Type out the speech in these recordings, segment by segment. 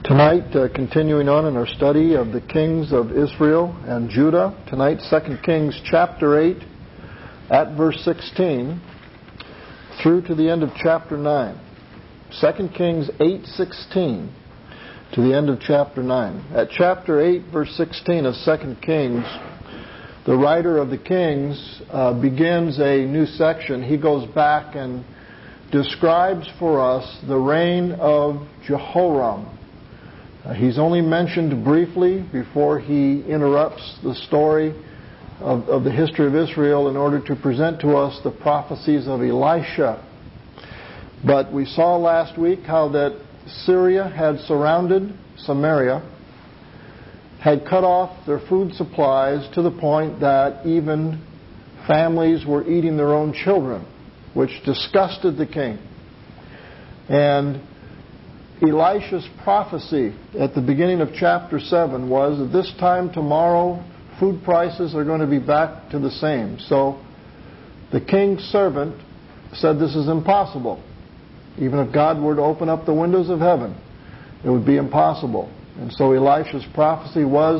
Tonight, continuing on in our study of the kings of Israel and Judah. Tonight, 2 Kings chapter 8 at verse 16 through to the end of chapter 9. 2 Kings 8:16 to the end of chapter 9. At chapter 8, verse 16 of 2 Kings, the writer of the Kings begins a new section. He goes back and describes for us the reign of Jehoram. He's only mentioned briefly before he interrupts the story of the history of Israel in order to present to us the prophecies of Elisha. But we saw last week how that Syria had surrounded Samaria, had cut off their food supplies to the point that even families were eating their own children, which disgusted the king. And Elisha's prophecy at the beginning of chapter 7 was that this time tomorrow food prices are going to be back to the same. So the king's servant said this is impossible. Even if God were to open up the windows of heaven, it would be impossible. And so Elisha's prophecy was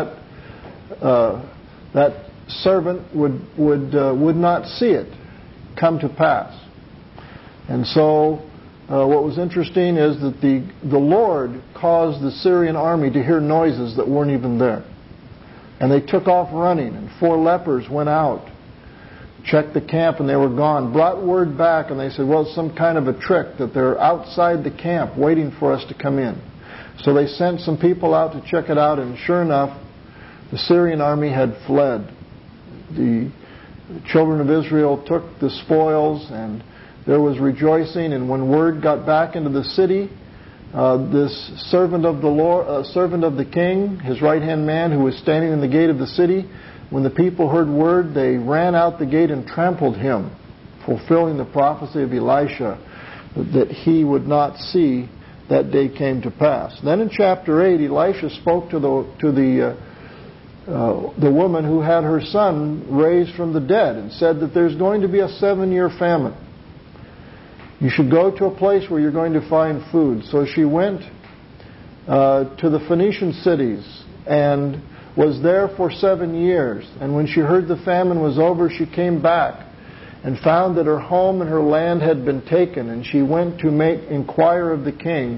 that servant would not see it come to pass. And so what was interesting is that the Lord caused the Syrian army to hear noises that weren't even there. And they took off running, and 4 lepers went out, checked the camp, and they were gone. Brought word back, and they said, well, it's some kind of a trick, that they're outside the camp waiting for us to come in. So they sent some people out to check it out, and sure enough, the Syrian army had fled. The children of Israel took the spoils, and there was rejoicing. And when word got back into the city, this servant of the Lord, servant of the king, his right-hand man who was standing in the gate of the city, when the people heard word, they ran out the gate and trampled him, fulfilling the prophecy of Elisha that he would not see that day came to pass. Then in chapter 8, Elisha spoke to the woman who had her son raised from the dead and said that there's going to be a 7-year famine. You should go to a place where you're going to find food. So she went to the Phoenician cities and was there for 7 years. And when she heard the famine was over, she came back and found that her home and her land had been taken. And she went to inquire of the king.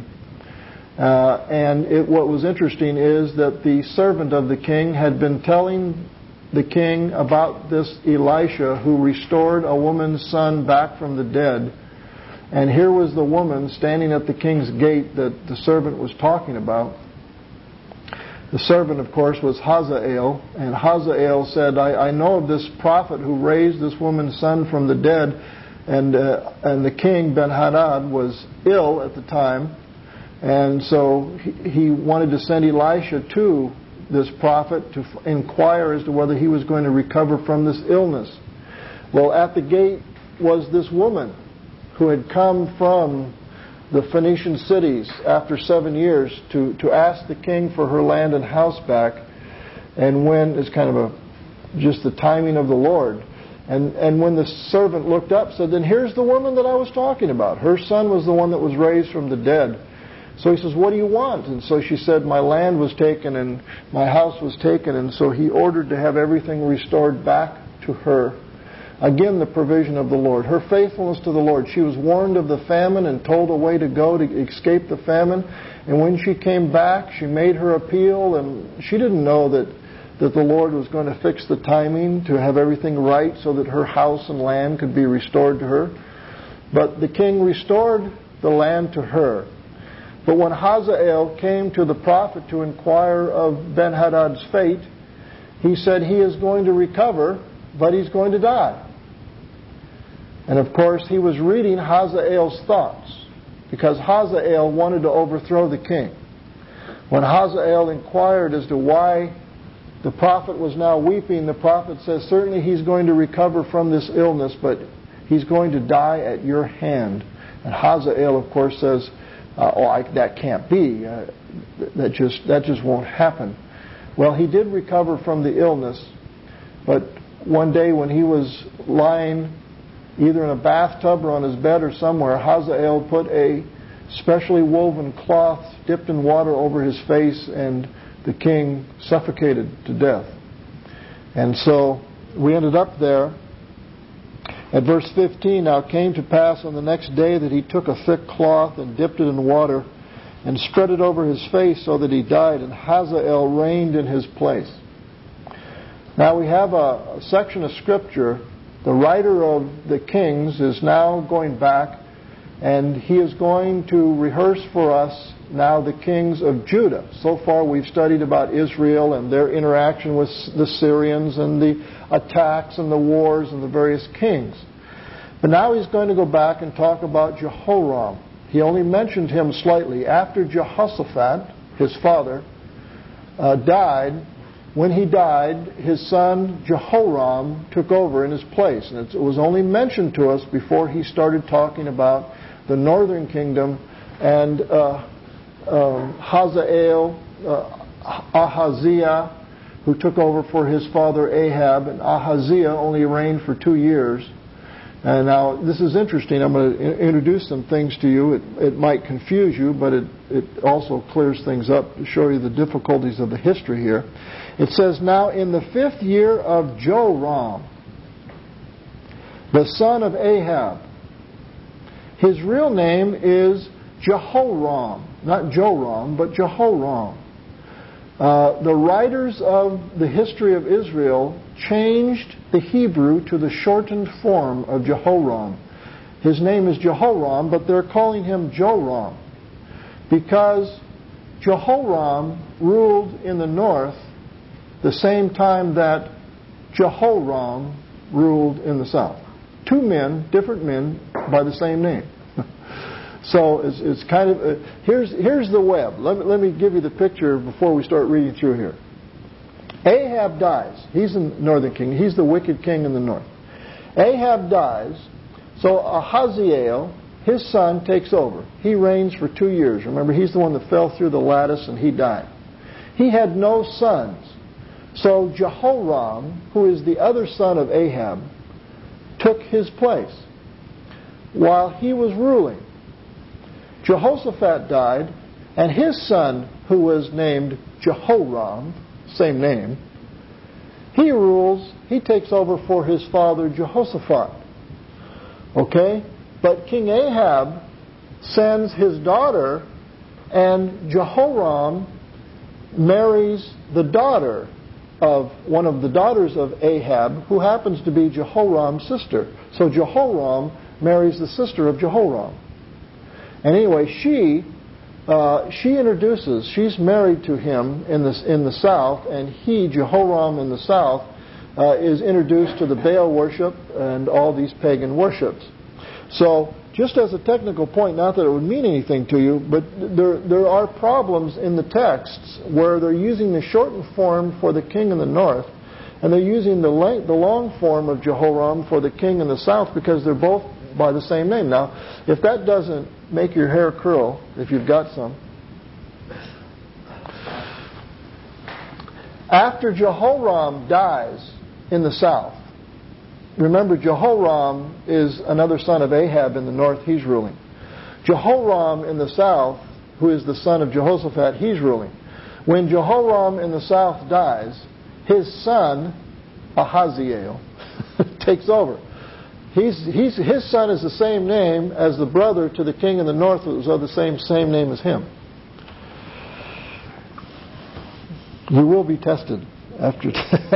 What was interesting is that the servant of the king had been telling the king about this Elisha who restored a woman's son back from the dead. And here was the woman standing at the king's gate that the servant was talking about. The servant, of course, was Hazael. And Hazael said, I know of this prophet who raised this woman's son from the dead. And the king, Ben-Hadad, was ill at the time. And so he wanted to send Elisha to this prophet to inquire as to whether he was going to recover from this illness. Well, at the gate was this woman who had come from the Phoenician cities after 7 years to ask the king for her land and house back. And when it's kind of just the timing of the Lord. And when the servant looked up, said, then here's the woman that I was talking about. Her son was the one that was raised from the dead. So he says, what do you want? And so she said, my land was taken and my house was taken. And so he ordered to have everything restored back to her. Again, the provision of the Lord. Her faithfulness to the Lord. She was warned of the famine and told a way to go to escape the famine. And when she came back, she made her appeal. And she didn't know that the Lord was going to fix the timing to have everything right so that her house and land could be restored to her. But the king restored the land to her. But when Hazael came to the prophet to inquire of Ben-Hadad's fate, he said he is going to recover, but he's going to die. And of course, he was reading Hazael's thoughts, because Hazael wanted to overthrow the king. When Hazael inquired as to why the prophet was now weeping, the prophet says, certainly he's going to recover from this illness, but he's going to die at your hand. And Hazael, of course, says, that can't be. That just won't happen. Well, he did recover from the illness, but one day when he was lying either in a bathtub or on his bed or somewhere, Hazael put a specially woven cloths dipped in water over his face, and the king suffocated to death. And so we ended up there at verse 15. Now it came to pass on the next day that he took a thick cloth and dipped it in water and spread it over his face so that he died, and Hazael reigned in his place. Now we have a section of Scripture. The writer of the Kings is now going back, and he is going to rehearse for us now the kings of Judah. So far we've studied about Israel and their interaction with the Syrians and the attacks and the wars and the various kings. But now he's going to go back and talk about Jehoram. He only mentioned him slightly. After Jehoshaphat, his father, died, when he died, his son Jehoram took over in his place. And it was only mentioned to us before he started talking about the northern kingdom and Hazael, Ahaziah, who took over for his father Ahab, and Ahaziah only reigned for 2 years. And now this is interesting. I'm going to introduce some things to you. It might confuse you, but it also clears things up to show you the difficulties of the history here. It says, now in the 5th year of Joram, the son of Ahab. His real name is Jehoram, not Joram, but Jehoram. The writers of the history of Israel changed the Hebrew to the shortened form of Jehoram. His name is Jehoram, but they're calling him Joram because Jehoram ruled in the north the same time that Jehoram ruled in the south. 2 men, different men, by the same name. So it's kind of here's the web. Let me give you the picture before we start reading through here. Ahab dies. He's in the northern king. He's the wicked king in the north. Ahab dies. So Ahaziel, his son, takes over. He reigns for 2 years. Remember, he's the one that fell through the lattice and he died. He had no sons. So Jehoram, who is the other son of Ahab, took his place while he was ruling. Jehoshaphat died, and his son, who was named Jehoram, same name, he rules, he takes over for his father Jehoshaphat. Okay? But King Ahab sends his daughter, and Jehoram marries the daughter of one of the daughters of Ahab, who happens to be Jehoram's sister. So Jehoram marries the sister of Jehoram. And anyway, she introduces, she's married to him in the south, and he, Jehoram in the south, is introduced to the Baal worship and all these pagan worships. So, just as a technical point, not that it would mean anything to you, but there are problems in the texts where they're using the shortened form for the king in the north, and they're using the long form of Jehoram for the king in the south because they're both by the same name. Now, if that doesn't make your hair curl, if you've got some. After Jehoram dies in the south, remember Jehoram is another son of Ahab in the north, he's ruling. Jehoram in the south, who is the son of Jehoshaphat, he's ruling. When Jehoram in the south dies, his son, Ahaziel, takes over. His son is the same name as the brother to the king in the north who was of the same name as him. You will be tested after.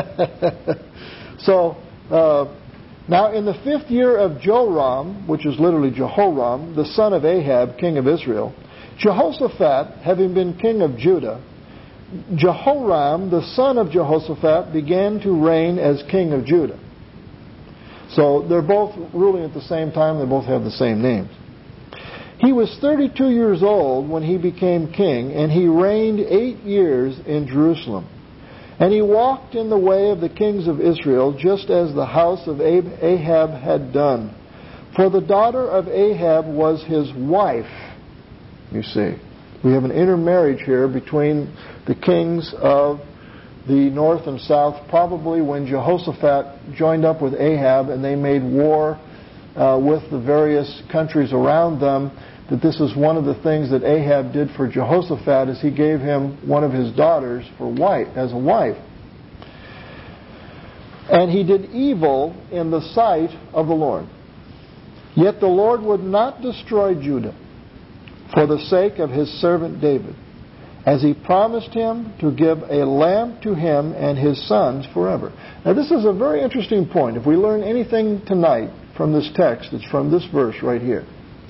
So, now in the 5th year of Joram, which is literally Jehoram, the son of Ahab, king of Israel, Jehoshaphat, having been king of Judah, Jehoram, the son of Jehoshaphat, began to reign as king of Judah. So they're both ruling at the same time. They both have the same names. He was 32 years old when he became king, and he reigned 8 years in Jerusalem. And he walked in the way of the kings of Israel, just as the house of Ahab had done. For the daughter of Ahab was his wife. You see, we have an intermarriage here between the kings of the north and south, probably when Jehoshaphat joined up with Ahab and they made war with the various countries around them. that this is one of the things that Ahab did for Jehoshaphat, is he gave him one of his daughters as a wife. And he did evil in the sight of the Lord. Yet the Lord would not destroy Judah for the sake of his servant David, as he promised him to give a lamp to him and his sons forever. Now this is a very interesting point. If we learn anything tonight from this text, it's from this verse right here.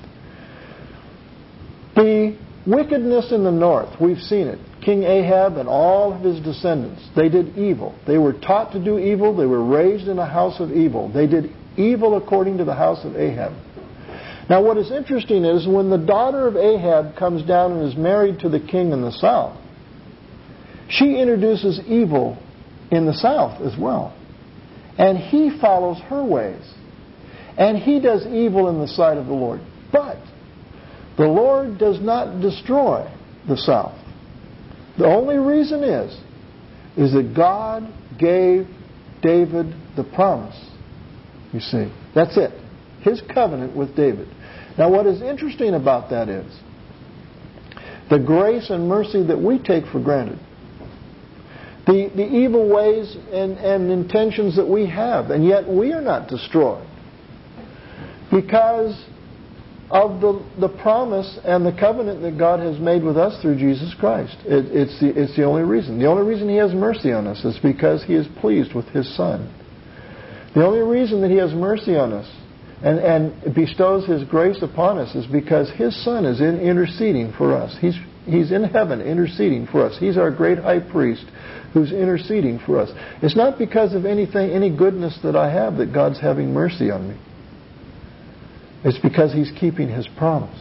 The wickedness in the north, we've seen it. King Ahab and all of his descendants, they did evil. They were taught to do evil. They were raised in a house of evil. They did evil according to the house of Ahab. Now what is interesting is when the daughter of Ahab comes down and is married to the king in the south, she introduces evil in the south as well. And he follows her ways. And he does evil in the sight of the Lord. But the Lord does not destroy the south. The only reason is that God gave David the promise. You see, that's it. His covenant with David. Now what is interesting about that is the grace and mercy that we take for granted. The evil ways and intentions that we have, and yet we are not destroyed because of the promise and the covenant that God has made with us through Jesus Christ. It's the only reason. The only reason He has mercy on us is because He is pleased with His Son. The only reason that He has mercy on us and bestows His grace upon us is because His Son is interceding for us. He's in heaven interceding for us. He's our great high priest who's interceding for us. It's not because of any goodness that I have that God's having mercy on me. It's because He's keeping His promise.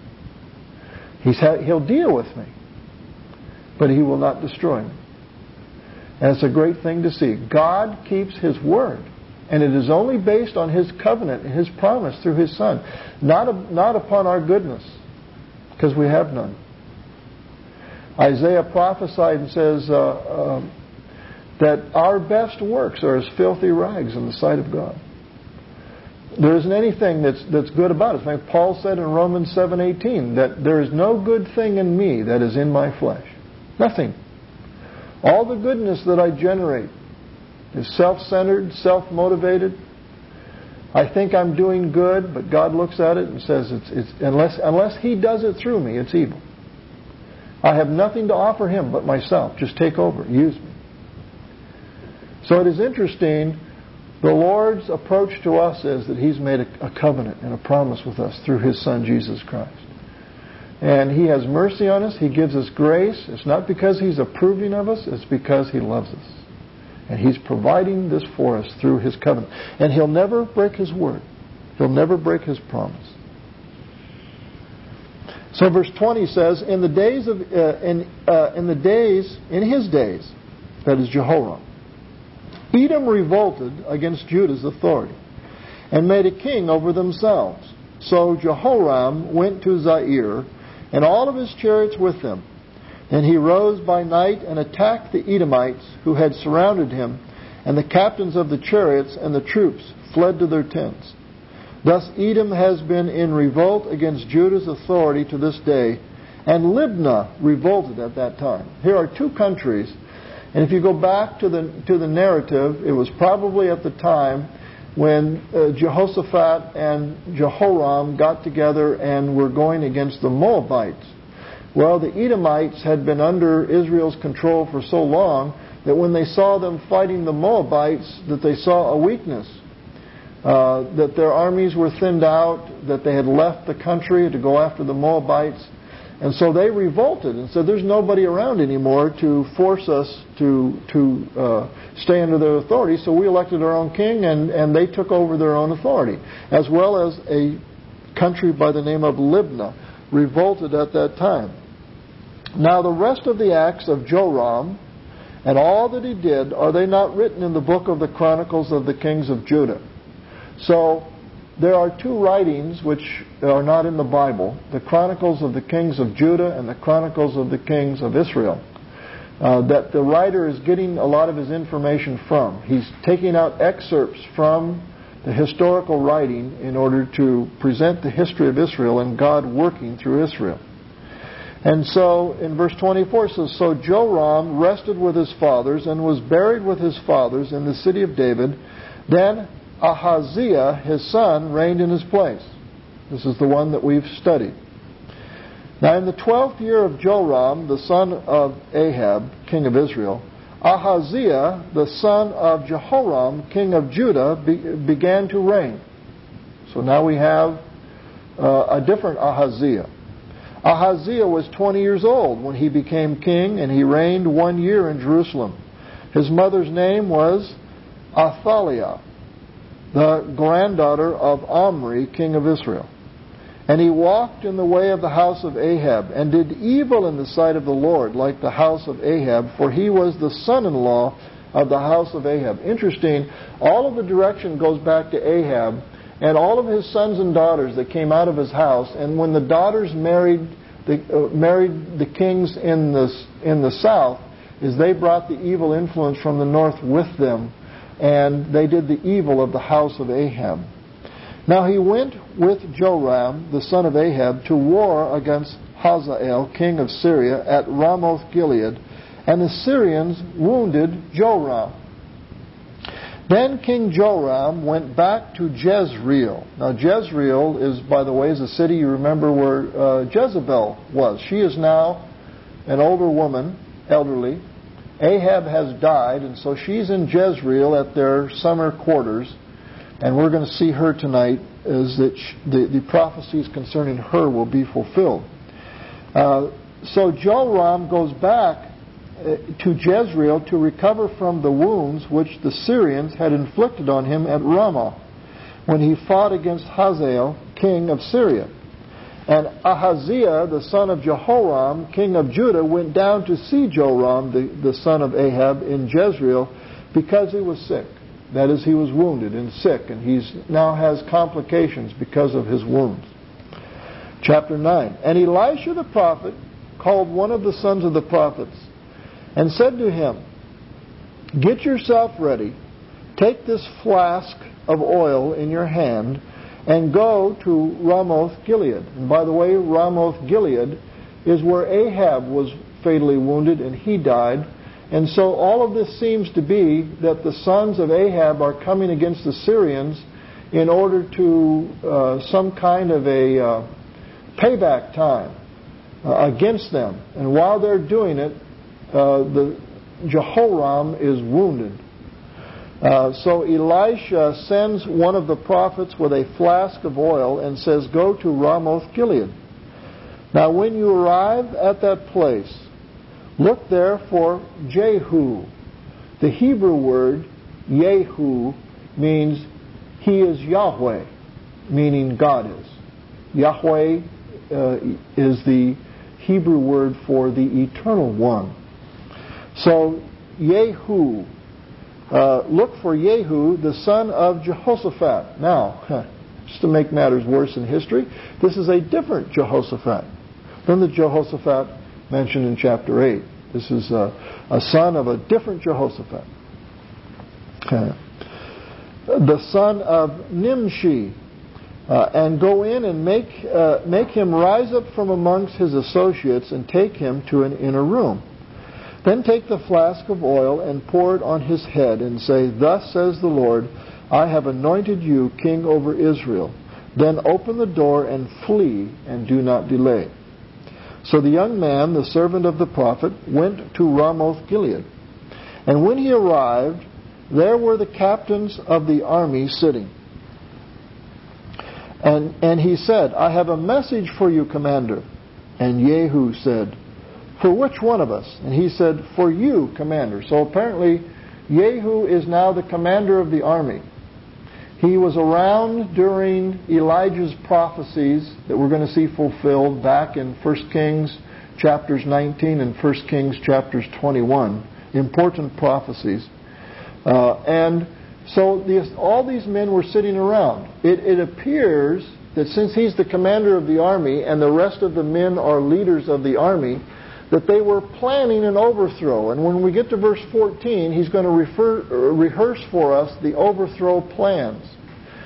He'll deal with me, but He will not destroy me. And it's a great thing to see. God keeps His word. And it is only based on His covenant and His promise through His Son. Not upon our goodness, because we have none. Isaiah prophesied and says that our best works are as filthy rags in the sight of God. There isn't anything that's good about us. In fact, Paul said in Romans 7:18 that there is no good thing in me that is in my flesh. Nothing. All the goodness that I generate is self-centered, self-motivated. I think I'm doing good, but God looks at it and says, it's unless He does it through me, it's evil. I have nothing to offer Him but myself. Just take over, use me. So it is interesting. The Lord's approach to us is that He's made a covenant and a promise with us through His Son, Jesus Christ. And He has mercy on us. He gives us grace. It's not because He's approving of us. It's because He loves us. And He's providing this for us through His covenant. And He'll never break His word. He'll never break His promise. So verse 20 says, in his days, that is Jehoram, Edom revolted against Judah's authority and made a king over themselves. So Jehoram went to Zair and all of his chariots with him. And he rose by night and attacked the Edomites who had surrounded him, and the captains of the chariots and the troops fled to their tents. Thus Edom has been in revolt against Judah's authority to this day, and Libnah revolted at that time. Here are two countries. And if you go back to the narrative, it was probably at the time when Jehoshaphat and Jehoram got together and were going against the Moabites. Well, the Edomites had been under Israel's control for so long that when they saw them fighting the Moabites, that they saw a weakness, that their armies were thinned out, that they had left the country to go after the Moabites. And so they revolted and said, there's nobody around anymore to force us to stay under their authority. So we elected our own king, and they took over their own authority. As well as a country by the name of Libnah revolted at that time. Now the rest of the acts of Joram and all that he did, are they not written in the book of the Chronicles of the Kings of Judah? So there are two writings which are not in the Bible, the Chronicles of the Kings of Judah and the Chronicles of the Kings of Israel, that the writer is getting a lot of his information from. He's taking out excerpts from the historical writing in order to present the history of Israel and God working through Israel. And so in verse 24 it says, So Joram rested with his fathers and was buried with his fathers in the city of David. Then Ahaziah, his son, reigned in his place. This is the one that we've studied. Now in the 12th year of Joram, the son of Ahab, king of Israel, Ahaziah, the son of Jehoram, king of Judah, began to reign. So now we have a different Ahaziah. Ahaziah was 20 years old when he became king, and he reigned 1 year in Jerusalem. His mother's name was Athaliah, the granddaughter of Omri, king of Israel. And he walked in the way of the house of Ahab, and did evil in the sight of the Lord, like the house of Ahab, for he was the son-in-law of the house of Ahab. Interesting, all of the direction goes back to Ahab, and all of his sons and daughters that came out of his house. And when the daughters married the kings in the south, is they brought the evil influence from the north with them, and they did the evil of the house of Ahab. Now he went with Joram, the son of Ahab, to war against Hazael, king of Syria, at Ramoth Gilead, and the Syrians wounded Joram. Then King Joram went back to Jezreel. Now Jezreel is, by the way, is a city, you remember, where Jezebel was. She is now an older woman, elderly. Ahab has died, and so she's in Jezreel at their summer quarters. And we're going to see her tonight, as that the prophecies concerning her will be fulfilled. So Joram goes back to Jezreel to recover from the wounds which the Syrians had inflicted on him at Ramah when he fought against Hazael, king of Syria. And Ahaziah, the son of Jehoram, king of Judah, went down to see Joram, the son of Ahab, in Jezreel, because he was sick. That is, he was wounded and sick, and he now has complications because of his wounds. Chapter 9. And Elisha the prophet called one of the sons of the prophets, and said to him, Get yourself ready, take this flask of oil in your hand, and go to Ramoth Gilead. And by the way, Ramoth Gilead is where Ahab was fatally wounded, and he died. And so all of this seems to be that the sons of Ahab are coming against the Syrians in order to some kind of a payback time against them. And while they're doing it, Jehoram is wounded. So Elisha sends one of the prophets with a flask of oil and says, Go to Ramoth Gilead. Now when you arrive at that place, look there for Jehu. The Hebrew word Jehu means he is Yahweh, meaning God is. Yahweh is the Hebrew word for the Eternal One. So Jehu, look for Jehu, the son of Jehoshaphat. Now, just to make matters worse in history, this is a different Jehoshaphat than the Jehoshaphat mentioned in chapter 8. This is a son of a different Jehoshaphat. The son of Nimshi. And go in and make him rise up from amongst his associates and take him to an inner room. Then take the flask of oil and pour it on his head and say, Thus says the Lord, I have anointed you king over Israel. Then open the door and flee, and do not delay. So the young man, the servant of the prophet, went to Ramoth Gilead. And when he arrived, there were the captains of the army sitting. And he said, I have a message for you, commander. And Jehu said, For which one of us? And he said, For you, commander. So apparently, Jehu is now the commander of the army. He was around during Elijah's prophecies that we're going to see fulfilled back in 1 Kings chapters 19 and 1 Kings chapters 21. Important prophecies. And so all these men were sitting around. It appears that since he's the commander of the army and the rest of the men are leaders of the army, that they were planning an overthrow. And when we get to verse 14, he's going to rehearse for us the overthrow plans.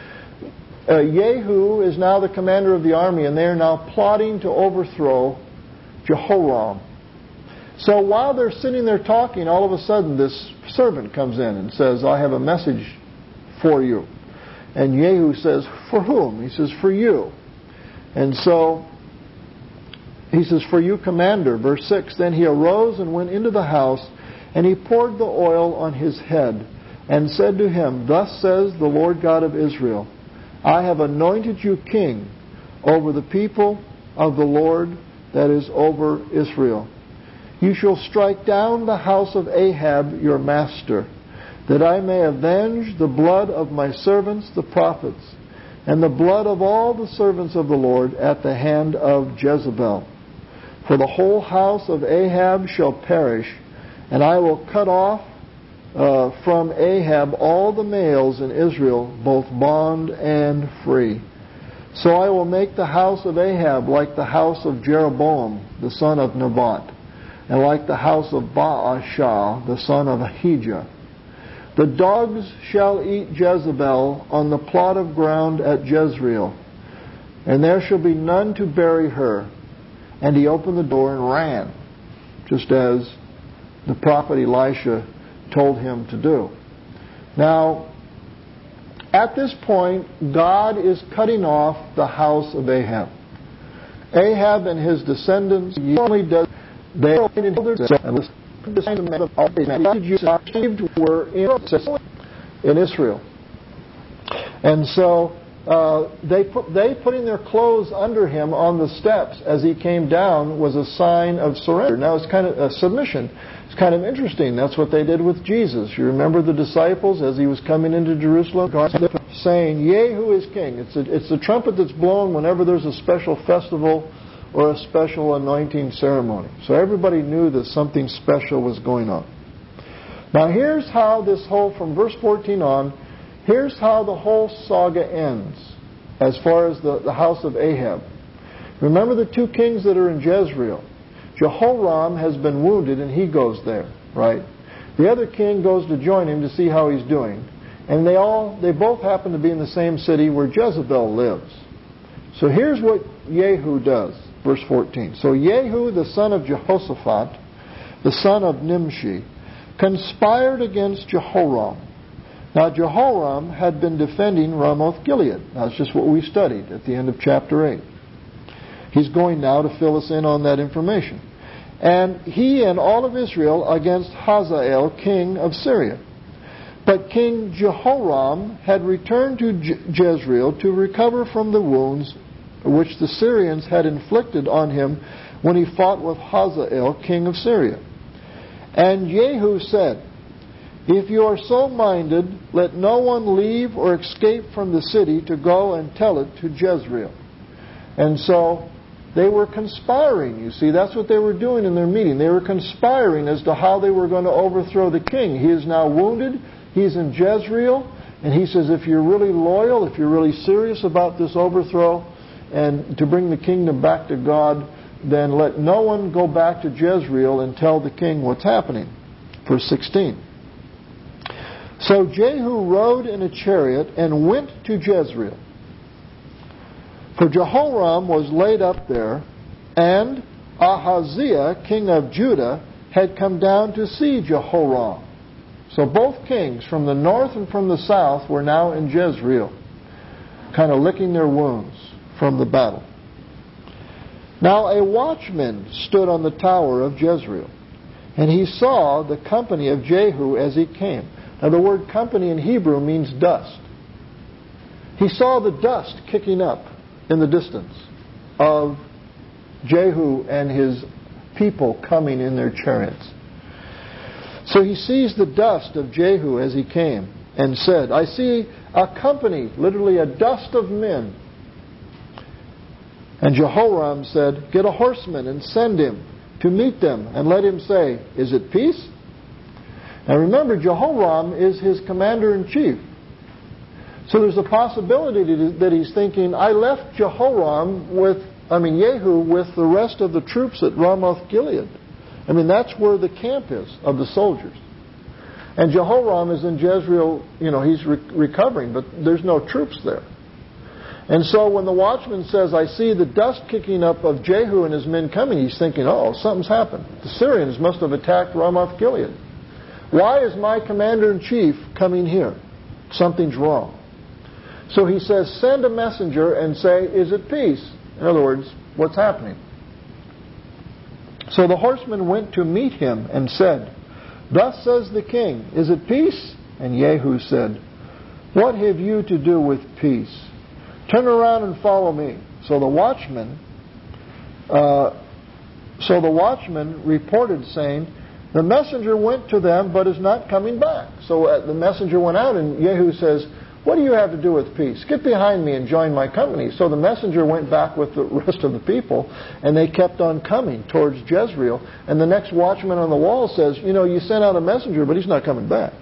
Jehu is now the commander of the army, and they are now plotting to overthrow Jehoram. So while they're sitting there talking, all of a sudden this servant comes in and says, I have a message for you. And Jehu says, for whom? He says, for you. And so he says, for you, commander. Verse 6, then he arose and went into the house, and he poured the oil on his head, and said to him, thus says the Lord God of Israel, I have anointed you king over the people of the Lord, that is, over Israel. You shall strike down the house of Ahab your master, that I may avenge the blood of my servants the prophets, and the blood of all the servants of the Lord at the hand of Jezebel. For the whole house of Ahab shall perish, and I will cut off from Ahab all the males in Israel, both bond and free. So I will make the house of Ahab like the house of Jeroboam, the son of Nebat, and like the house of Baasha, the son of Ahijah. The dogs shall eat Jezebel on the plot of ground at Jezreel, and there shall be none to bury her. And he opened the door and ran, just as the prophet Elisha told him to do. Now, at this point, God is cutting off the house of Ahab. Ahab and his descendants only does they were in Israel, and so they putting their clothes under him on the steps as he came down was a sign of surrender. Now it's kind of a submission. It's kind of interesting. That's what they did with Jesus. You remember the disciples as he was coming into Jerusalem, saying, "Jehu is king." It's the trumpet that's blown whenever there's a special festival or a special anointing ceremony. So everybody knew that something special was going on. Now here's how this whole, from verse 14 on, here's how the whole saga ends as far as the house of Ahab. Remember the two kings that are in Jezreel. Jehoram has been wounded and he goes there, right? The other king goes to join him to see how he's doing. And they both happen to be in the same city where Jezebel lives. So here's what Jehu does. Verse 14. So Jehu, the son of Jehoshaphat, the son of Nimshi, conspired against Jehoram. Now Jehoram had been defending Ramoth-Gilead. That's just what we studied at the end of chapter 8. He's going now to fill us in on that information. And he and all of Israel against Hazael, king of Syria. But King Jehoram had returned to Jezreel to recover from the wounds which the Syrians had inflicted on him when he fought with Hazael, king of Syria. And Jehu said, "If you are so minded, let no one leave or escape from the city to go and tell it to Jezreel." And so they were conspiring. You see, that's what they were doing in their meeting. They were conspiring as to how they were going to overthrow the king. He is now wounded. He's in Jezreel. And he says, if you're really loyal, if you're really serious about this overthrow, and to bring the kingdom back to God, then let no one go back to Jezreel and tell the king what's happening. Verse 16. So Jehu rode in a chariot and went to Jezreel. For Jehoram was laid up there, and Ahaziah, king of Judah, had come down to see Jehoram. So both kings from the north and from the south were now in Jezreel, kind of licking their wounds from the battle. Now a watchman stood on the tower of Jezreel, and he saw the company of Jehu as he came. Now the word company in Hebrew means dust. He saw the dust kicking up in the distance of Jehu and his people coming in their chariots. So he sees the dust of Jehu as he came and said, "I see a company," literally a dust of men. And Jehoram said, "Get a horseman and send him to meet them, and let him say, 'Is it peace?'" Now remember, Jehoram is his commander-in-chief. So there's a possibility that he's thinking, I left Jehu with the rest of the troops at Ramoth-Gilead. I mean, that's where the camp is of the soldiers. And Jehoram is in Jezreel, he's recovering, but there's no troops there. And so when the watchman says, I see the dust kicking up of Jehu and his men coming, he's thinking, oh, something's happened. The Syrians must have attacked Ramoth Gilead. Why is my commander-in-chief coming here? Something's wrong. So he says, send a messenger and say, is it peace? In other words, what's happening? So the horseman went to meet him and said, thus says the king, is it peace? And Jehu said, what have you to do with peace? Turn around and follow me. So the watchman reported, saying, the messenger went to them, but is not coming back. So the messenger went out, and Jehu says, what do you have to do with peace? Get behind me and join my company. So the messenger went back with the rest of the people, and they kept on coming towards Jezreel. And the next watchman on the wall says, you sent out a messenger, but he's not coming back.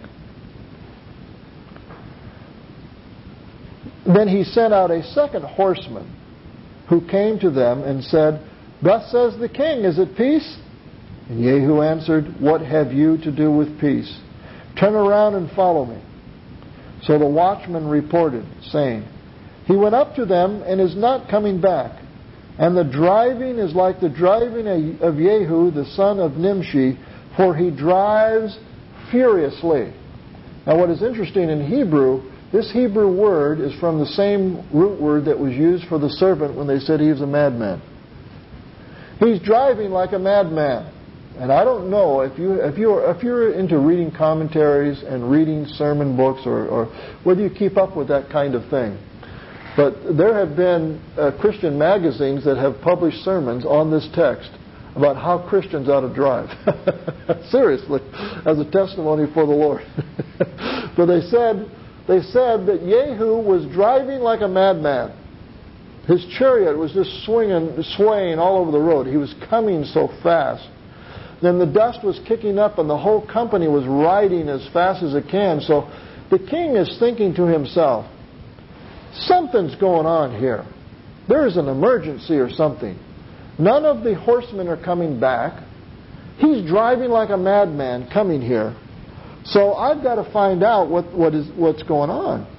Then he sent out a second horseman who came to them and said, thus says the king, is it peace? And Jehu answered, what have you to do with peace? Turn around and follow me. So the watchman reported, saying, he went up to them and is not coming back. And the driving is like the driving of Jehu, the son of Nimshi, for he drives furiously. Now what is interesting in Hebrew, this Hebrew word is from the same root word that was used for the servant when they said he was a madman. He's driving like a madman. And I don't know if you're into reading commentaries and reading sermon books or whether you keep up with that kind of thing. But there have been Christian magazines that have published sermons on this text about how Christians ought to drive. Seriously, as a testimony for the Lord. But they said that Jehu was driving like a madman. His chariot was just swaying all over the road. He was coming so fast. Then the dust was kicking up and the whole company was riding as fast as it can. So the king is thinking to himself, something's going on here. There is an emergency or something. None of the horsemen are coming back. He's driving like a madman coming here. So I've got to find out what's going on.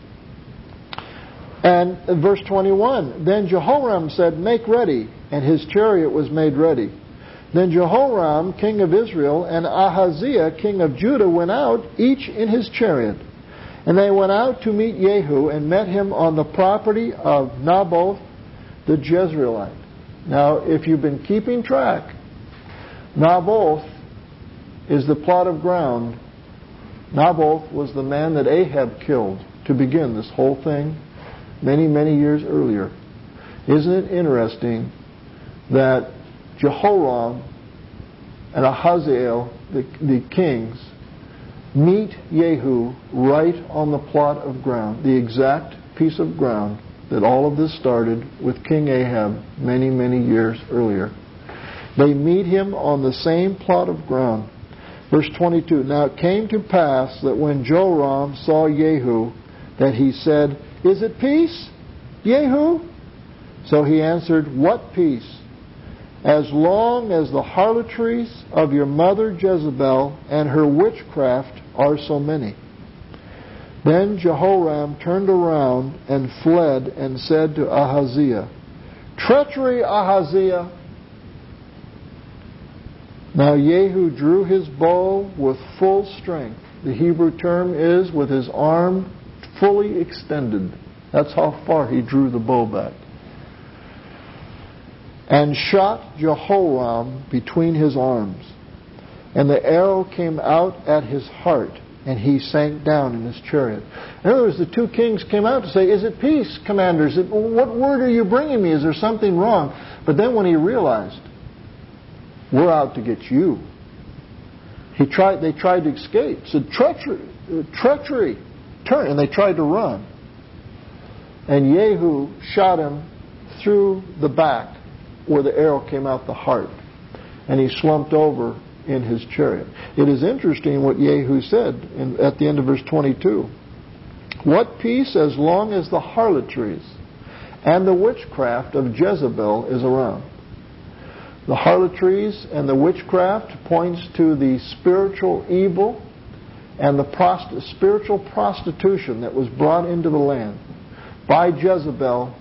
And verse 21, then Jehoram said, make ready. And his chariot was made ready. Then Jehoram, king of Israel, and Ahaziah, king of Judah, went out, each in his chariot. And they went out to meet Jehu and met him on the property of Naboth the Jezreelite. Now, if you've been keeping track, Naboth is the plot of ground. Naboth was the man that Ahab killed to begin this whole thing many, many years earlier. Isn't it interesting that Jehoram and Ahaziel, the kings, meet Jehu right on the plot of ground, the exact piece of ground that all of this started with King Ahab many, many years earlier. They meet him on the same plot of ground. Verse 22, now it came to pass that when Joram saw Jehu, that he said, is it peace, Jehu? So he answered, what peace? As long as the harlotries of your mother Jezebel and her witchcraft are so many. Then Jehoram turned around and fled and said to Ahaziah, treachery, Ahaziah! Now Jehu drew his bow with full strength. The Hebrew term is with his arm fully extended. That's how far he drew the bow back. And shot Jehoram between his arms. And the arrow came out at his heart, and he sank down in his chariot. In other words, the two kings came out to say, is it peace, commanders? What word are you bringing me? Is there something wrong? But then when he realized, we're out to get you, they tried to escape. Said, treachery, turn. And they tried to run. And Jehu shot him through the back, where the arrow came out the heart, and he slumped over in his chariot. It is interesting what Jehu said at the end of verse 22. What peace as long as the harlotries and the witchcraft of Jezebel is around? The harlotries and the witchcraft points to the spiritual evil and the spiritual prostitution that was brought into the land by Jezebel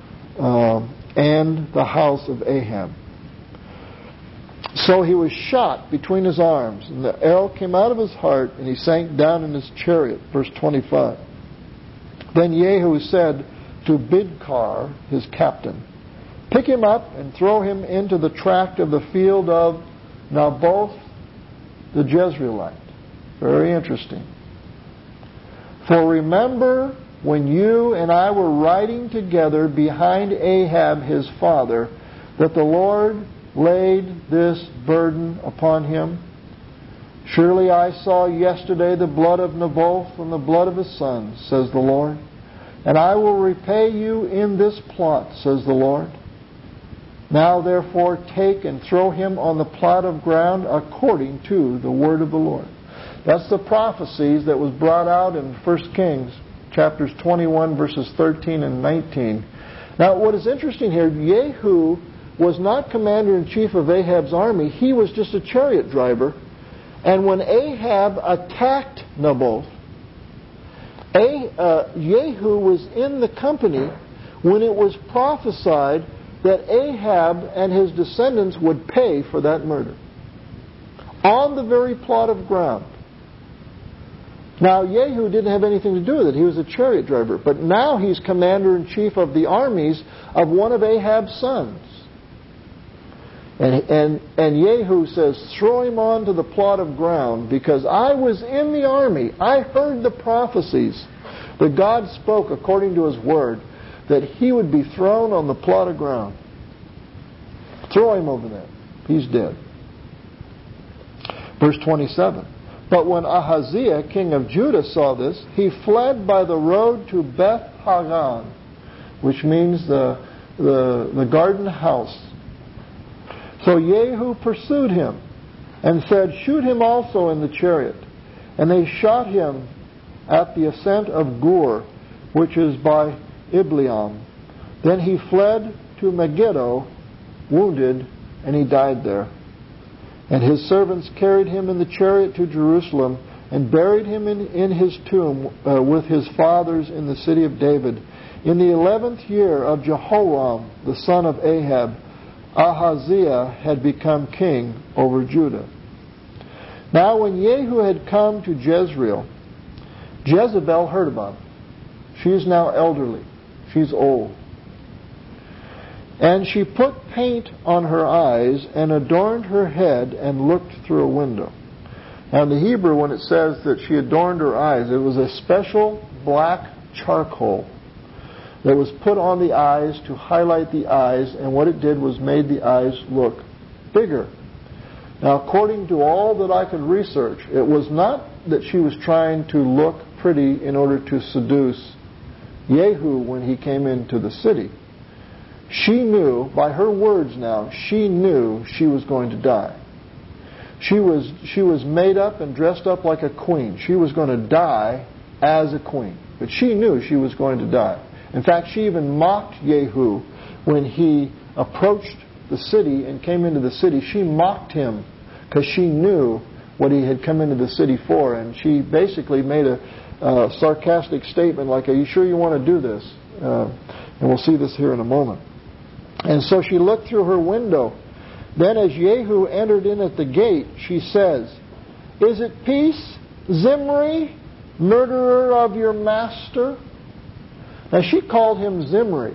and the house of Ahab. So he was shot between his arms, and the arrow came out of his heart, and he sank down in his chariot. Verse 25. Then Jehu said to Bidkar, his captain, pick him up and throw him into the tract of the field of Naboth the Jezreelite. Very interesting. For remember when you and I were riding together behind Ahab his father, that the Lord laid this burden upon him. Surely I saw yesterday the blood of Naboth and the blood of his sons, says the Lord. And I will repay you in this plot, says the Lord. Now therefore take and throw him on the plot of ground according to the word of the Lord. That's the prophecies that was brought out in 1 Kings chapters 21 verses 13 and 19. Now what is interesting here, Jehu was not commander-in-chief of Ahab's army. He was just a chariot driver. And when Ahab attacked Naboth, Jehu was in the company when it was prophesied that Ahab and his descendants would pay for that murder. On the very plot of ground. Now, Jehu didn't have anything to do with it. He was a chariot driver. But now he's commander-in-chief of the armies of one of Ahab's sons. And Jehu says, throw him onto the plot of ground, because I was in the army. I heard the prophecies that God spoke according to His word, that he would be thrown on the plot of ground. Throw him over there. He's dead. Verse 27. But when Ahaziah, king of Judah, saw this, he fled by the road to Beth Hagan, which means the garden house. So Jehu pursued him and said, shoot him also in the chariot. And they shot him at the ascent of Gur, which is by Ibleam. Then he fled to Megiddo, wounded, and he died there. And his servants carried him in the chariot to Jerusalem and buried him in his tomb with his fathers in the city of David. In the 11th year of Jehoram, the son of Ahab, Ahaziah had become king over Judah. Now when Jehu had come to Jezreel, Jezebel heard about it. She is now elderly. She's old. And she put paint on her eyes and adorned her head and looked through a window. Now in the Hebrew, when it says that she adorned her eyes, it was a special black charcoal that was put on the eyes to highlight the eyes, and what it did was made the eyes look bigger. Now, according to all that I could research, it was not that she was trying to look pretty in order to seduce Jehu when he came into the city. She knew, by her words now, she knew she was going to die. She was made up and dressed up like a queen. She was going to die as a queen. But she knew she was going to die. In fact, she even mocked Jehu when he approached the city and came into the city. She mocked him because she knew what he had come into the city for. And she basically made a sarcastic statement like, are you sure you want to do this? And we'll see this here in a moment. And so she looked through her window. Then as Jehu entered in at the gate, she says, is it peace, Zimri, murderer of your master? Now she called him Zimri.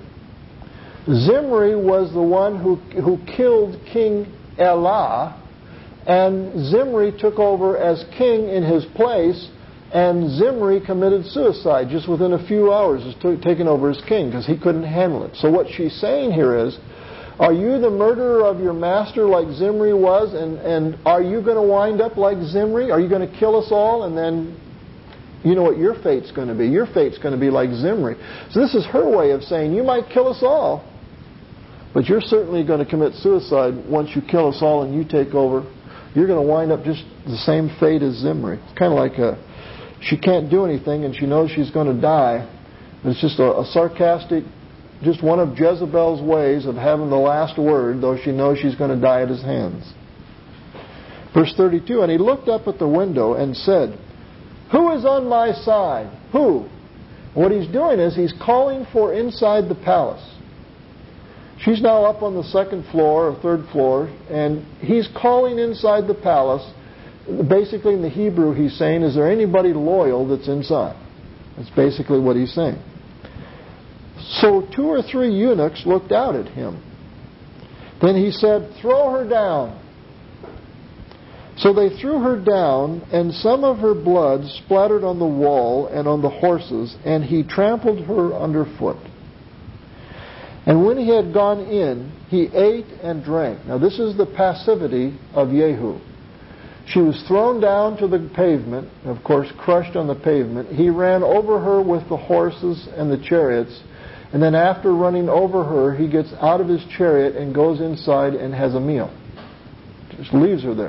Zimri was the one who killed King Elah, and Zimri took over as king in his place, and Zimri committed suicide just within a few hours of taking over as king because he couldn't handle it. So what she's saying here is, are you the murderer of your master like Zimri was, and are you going to wind up like Zimri? Are you going to kill us all, and then you know what your fate's going to be? Your fate's going to be like Zimri. So this is her way of saying, you might kill us all, but you're certainly going to commit suicide once you kill us all and you take over. You're going to wind up just the same fate as Zimri. It's kind of like she can't do anything and she knows she's going to die. It's just a sarcastic, just one of Jezebel's ways of having the last word, though she knows she's going to die at his hands. Verse 32, and he looked up at the window and said, who is on my side? Who? What he's doing is he's calling for inside the palace. She's now up on the second floor or third floor, and he's calling inside the palace. Basically, in the Hebrew, he's saying, is there anybody loyal that's inside? That's basically what he's saying. So 2 or 3 eunuchs looked out at him. Then he said, throw her down. So they threw her down, and some of her blood splattered on the wall and on the horses, and he trampled her underfoot. And when he had gone in, he ate and drank. Now this is the passivity of Jehu. She was thrown down to the pavement, of course crushed on the pavement. He ran over her with the horses and the chariots, and then after running over her, he gets out of his chariot and goes inside and has a meal. Just leaves her there.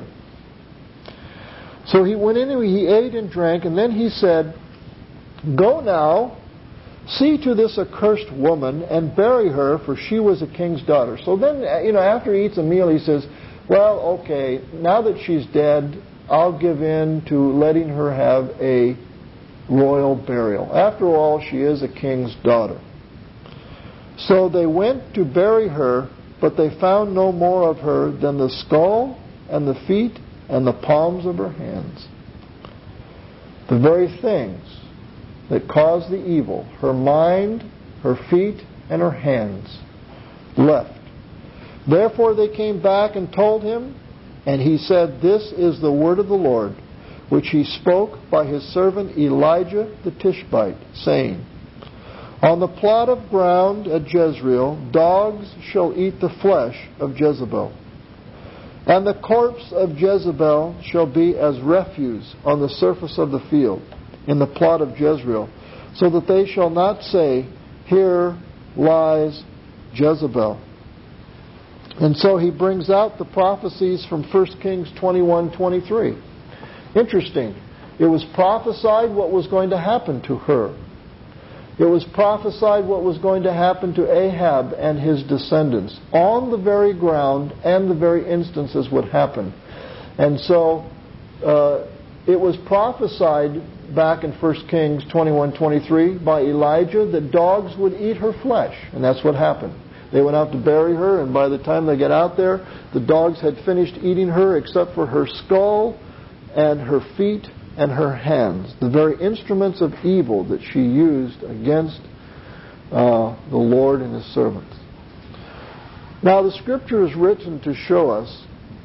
So he went in and he ate and drank, and then he said, go now, see to this accursed woman, and bury her, for she was a king's daughter. So then, after he eats a meal, he says, well, okay, now that she's dead, I'll give in to letting her have a royal burial. After all, she is a king's daughter. So they went to bury her, but they found no more of her than the skull and the feet and the palms of her hands. The very things that caused the evil, her mind, her feet, and her hands, left. Therefore they came back and told him, and he said, this is the word of the Lord, which he spoke by his servant Elijah the Tishbite, saying, on the plot of ground at Jezreel, dogs shall eat the flesh of Jezebel. And the corpse of Jezebel shall be as refuse on the surface of the field, in the plot of Jezreel, so that they shall not say, here lies Jezebel. And so he brings out the prophecies from 1 Kings 21:23. Interesting. It was prophesied what was going to happen to her. It was prophesied what was going to happen to Ahab and his descendants. On the very ground and the very instances would happen. And so it was prophesied back in 1 Kings 21:23 by Elijah that dogs would eat her flesh. And that's what happened. They went out to bury her, and by the time they get out there, the dogs had finished eating her except for her skull and her feet and her hands, the very instruments of evil that she used against the Lord and His servants. Now the Scripture is written to show us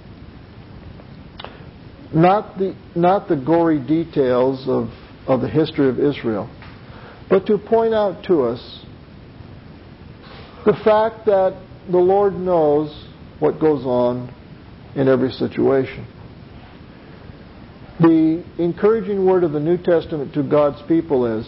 not the gory details of the history of Israel, but to point out to us the fact that the Lord knows what goes on in every situation. The encouraging word of the New Testament to God's people is,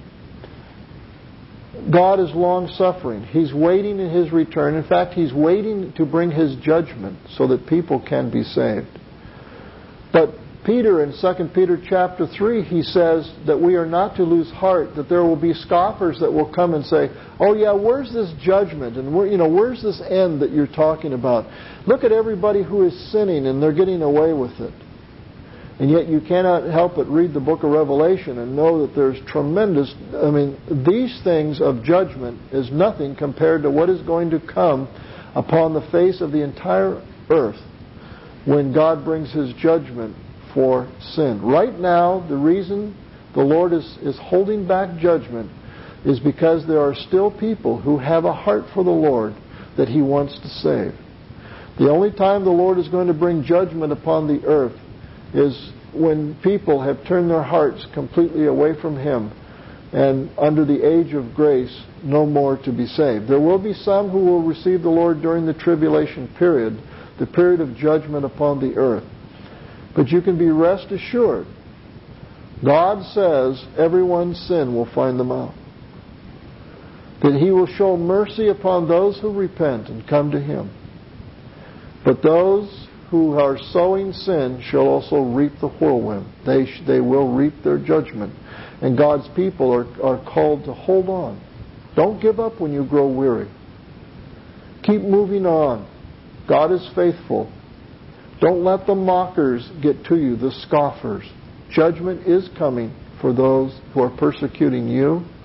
God is long-suffering. He's waiting in His return. In fact, He's waiting to bring His judgment so that people can be saved. But Peter, in 2 Peter chapter 3, he says that we are not to lose heart, that there will be scoffers that will come and say, oh yeah, where's this judgment? And where's this end that you're talking about? Look at everybody who is sinning and they're getting away with it. And yet you cannot help but read the book of Revelation and know that there's tremendous... these things of judgment is nothing compared to what is going to come upon the face of the entire earth when God brings His judgment for sin. Right now, the reason the Lord is holding back judgment is because there are still people who have a heart for the Lord that He wants to save. The only time the Lord is going to bring judgment upon the earth is when people have turned their hearts completely away from Him and under the age of grace no more to be saved. There will be some who will receive the Lord during the tribulation period, the period of judgment upon the earth. But you can be rest assured, God says everyone's sin will find them out. That He will show mercy upon those who repent and come to Him. But those who are sowing sin shall also reap the whirlwind. They will reap their judgment. And God's people are called to hold on. Don't give up when you grow weary. Keep moving on. God is faithful. Don't let the mockers get to you, the scoffers. Judgment is coming for those who are persecuting you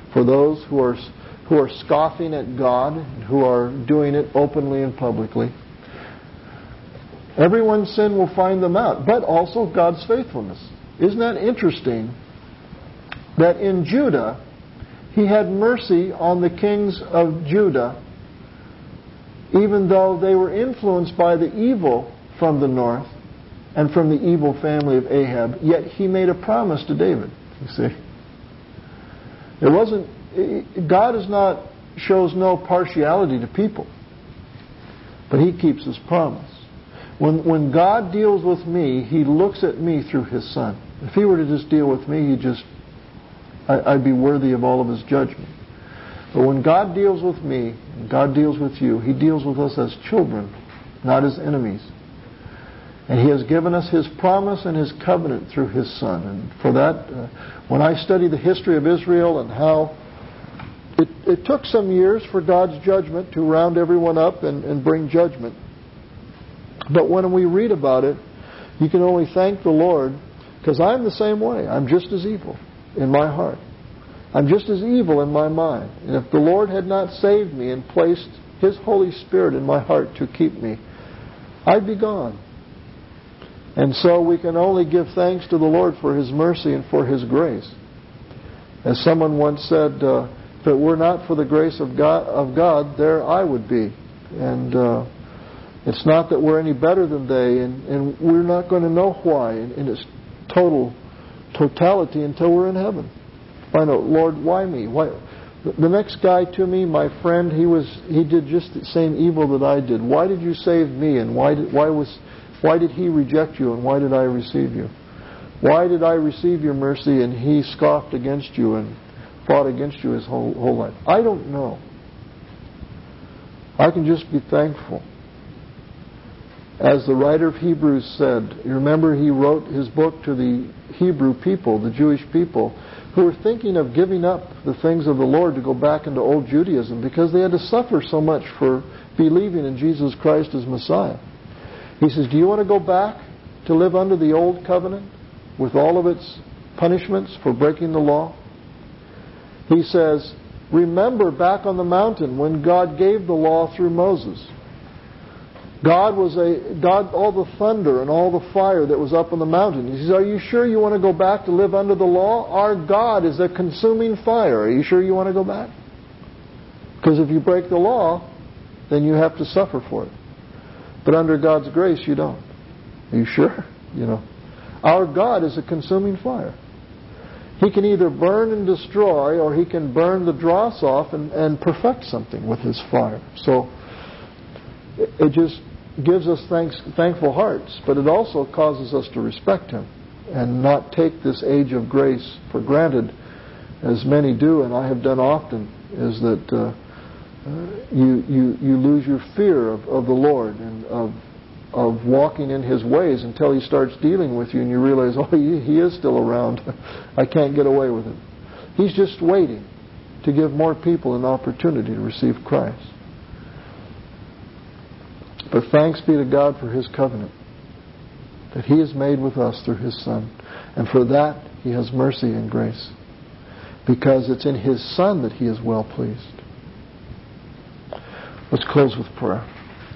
for those who are scoffing at God, who are doing it openly and publicly. Everyone's sin will find them out, but also God's faithfulness. Isn't that interesting that in Judah, He had mercy on the kings of Judah, even though they were influenced by the evil from the north and from the evil family of Ahab, yet He made a promise to David, you see. God shows no partiality to people, but He keeps His promise. When God deals with me, He looks at me through His Son. If He were to just deal with me, I'd be worthy of all of His judgment. But when God deals with me, and God deals with you, He deals with us as children, not as enemies. And He has given us His promise and His covenant through His Son. And for that, when I study the history of Israel and how it took some years for God's judgment to round everyone up and bring judgment. But when we read about it, you can only thank the Lord, because I'm the same way. I'm just as evil in my heart. I'm just as evil in my mind. And if the Lord had not saved me and placed His Holy Spirit in my heart to keep me, I'd be gone. And so we can only give thanks to the Lord for His mercy and for His grace. As someone once said, if it were not for the grace of God, there I would be. And it's not that we're any better than they, and we're not going to know why in its totality until we're in heaven. Find out, Lord, why me? Why? The next guy to me, my friend, he did just the same evil that I did. Why did you save me? And why did he reject you? And why did I receive you? Why did I receive your mercy and he scoffed against you and fought against you his whole life? I don't know. I can just be thankful. As the writer of Hebrews said, you remember he wrote his book to the Hebrew people, the Jewish people, who were thinking of giving up the things of the Lord to go back into old Judaism because they had to suffer so much for believing in Jesus Christ as Messiah. He says, do you want to go back to live under the old covenant with all of its punishments for breaking the law? He says, remember back on the mountain when God gave the law through Moses. God, all the thunder and all the fire that was up on the mountain. He says, are you sure you want to go back to live under the law? Our God is a consuming fire. Are you sure you want to go back? Because if you break the law, then you have to suffer for it. But under God's grace, you don't. Are you sure? Our God is a consuming fire. He can either burn and destroy, or He can burn the dross off and perfect something with His fire. So it just gives us thankful hearts, but it also causes us to respect Him and not take this age of grace for granted, as many do, and I have done often, is that you lose your fear of the Lord and of walking in His ways until He starts dealing with you and you realize, oh, He is still around. I can't get away with it. He's just waiting to give more people an opportunity to receive Christ. But thanks be to God for His covenant that He has made with us through His Son. And for that, He has mercy and grace. Because it's in His Son that He is well pleased. Let's close with prayer.